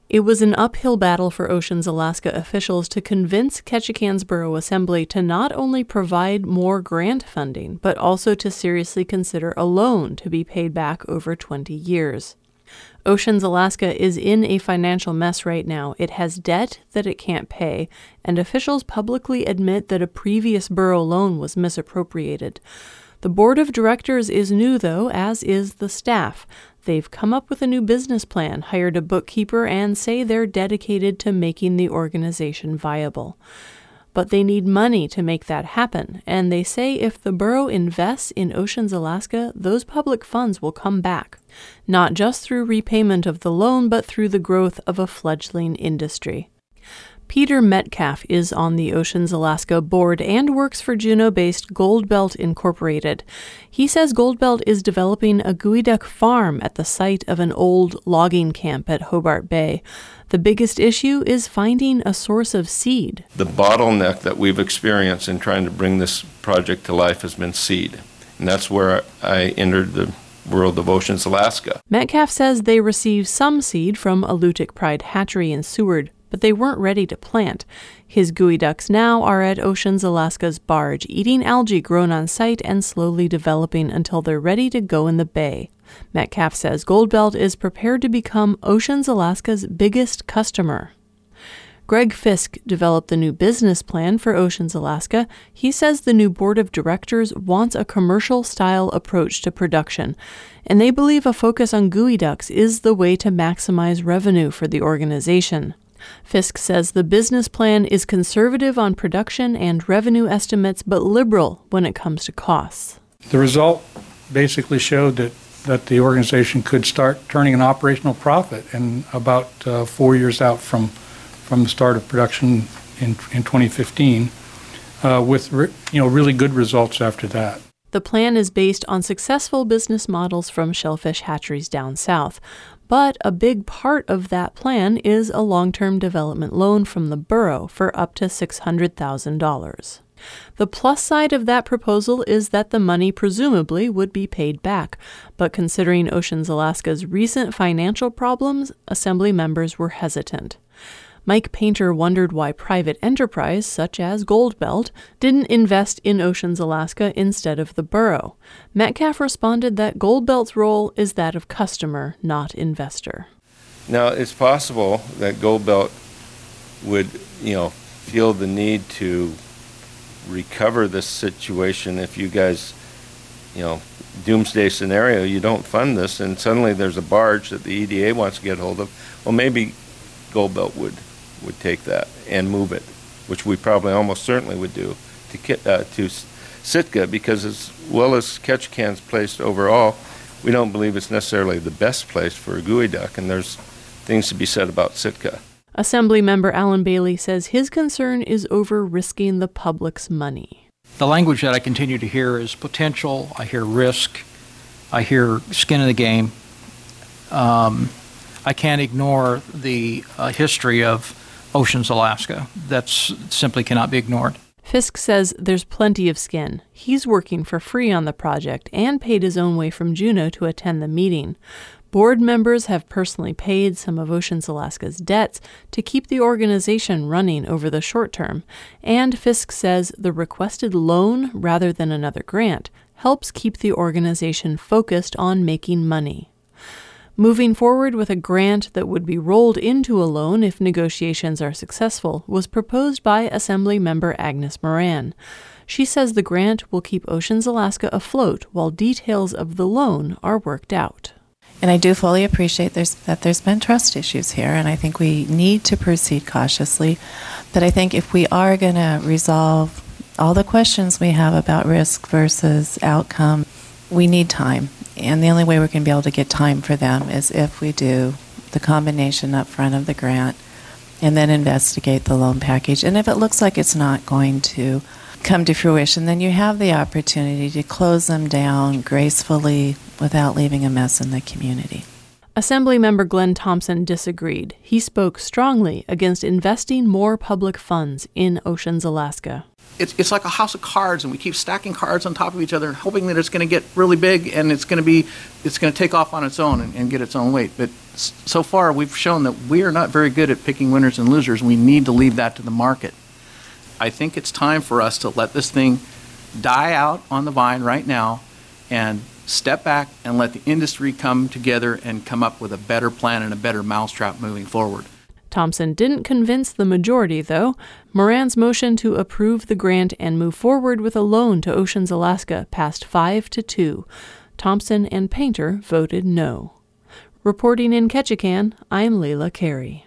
It was an uphill battle for Oceans Alaska officials to convince Ketchikan's Borough Assembly to not only provide more grant funding, but also to seriously consider a loan to be paid back over 20 years. Oceans Alaska is in a financial mess right now. It has debt that it can't pay, and officials publicly admit that a previous borough loan was misappropriated. The board of directors is new, though, as is the staff. They've come up with a new business plan, hired a bookkeeper, and say they're dedicated to making the organization viable. But they need money to make that happen, and they say if the borough invests in Oceans Alaska, those public funds will come back, not just through repayment of the loan, but through the growth of a fledgling industry. Peter Metcalf is on the Oceans Alaska board and works for Juneau-based Goldbelt Incorporated. He says Goldbelt is developing a geoduck farm at the site of an old logging camp at Hobart Bay. The biggest issue is finding a source of seed. The bottleneck that we've experienced in trying to bring this project to life has been seed, and that's where I entered the world of Oceans Alaska. Metcalf says they received some seed from Alutiiq Pride Hatchery in Seward, but they weren't ready to plant. His geoducks now are at Oceans Alaska's barge, eating algae grown on site and slowly developing until they're ready to go in the bay. Metcalf says Goldbelt is prepared to become Oceans Alaska's biggest customer. Greg Fisk developed the new business plan for Oceans Alaska. He says the new board of directors wants a commercial-style approach to production, and they believe a focus on geoducks is the way to maximize revenue for the organization. Fisk says the business plan is conservative on production and revenue estimates, but liberal when it comes to costs. The result basically showed that the organization could start turning an operational profit in about 4 years out from the start of production in 2015, with really good results after that. The plan is based on successful business models from shellfish hatcheries down south. But a big part of that plan is a long-term development loan from the borough for up to $600,000. The plus side of that proposal is that the money presumably would be paid back, but considering Oceans Alaska's recent financial problems, Assembly members were hesitant. Mike Painter wondered why private enterprise, such as Goldbelt, didn't invest in Oceans Alaska instead of the borough. Metcalf responded that Goldbelt's role is that of customer, not investor. Now, it's possible that Goldbelt would, feel the need to recover this situation if you guys, doomsday scenario, you don't fund this, and suddenly there's a barge that the EDA wants to get hold of. Well, maybe Goldbelt would take that and move it, which we probably almost certainly would do to Sitka, because as well as Ketchikan's placed overall, we don't believe it's necessarily the best place for a geoduck, and there's things to be said about Sitka. Assembly member Alan Bailey says his concern is over risking the public's money. The language that I continue to hear is potential. I hear risk. I hear skin in the game. I can't ignore the history of Oceans Alaska. That simply cannot be ignored. Fisk says there's plenty of skin. He's working for free on the project and paid his own way from Juneau to attend the meeting. Board members have personally paid some of Oceans Alaska's debts to keep the organization running over the short term, and Fisk says the requested loan, rather than another grant, helps keep the organization focused on making money. Moving forward with a grant that would be rolled into a loan if negotiations are successful was proposed by Assembly member Agnes Moran. She says the grant will keep Oceans Alaska afloat while details of the loan are worked out. And I do fully appreciate that there's been trust issues here, and I think we need to proceed cautiously. But I think if we are going to resolve all the questions we have about risk versus outcome, we need time. And the only way we're going to be able to get time for them is if we do the combination up front of the grant and then investigate the loan package. And if it looks like it's not going to come to fruition, then you have the opportunity to close them down gracefully without leaving a mess in the community. Assemblymember Glenn Thompson disagreed. He spoke strongly against investing more public funds in Oceans, Alaska. It's like a house of cards, and we keep stacking cards on top of each other and hoping that it's going to get really big and it's going to take off on its own and get its own weight. But so far, we've shown that we are not very good at picking winners and losers. We need to leave that to the market. I think it's time for us to let this thing die out on the vine right now and step back and let the industry come together and come up with a better plan and a better mousetrap moving forward. Thompson didn't convince the majority, though. Moran's motion to approve the grant and move forward with a loan to Oceans, Alaska passed 5-2. Thompson and Painter voted no. Reporting in Ketchikan, I'm Layla Carey.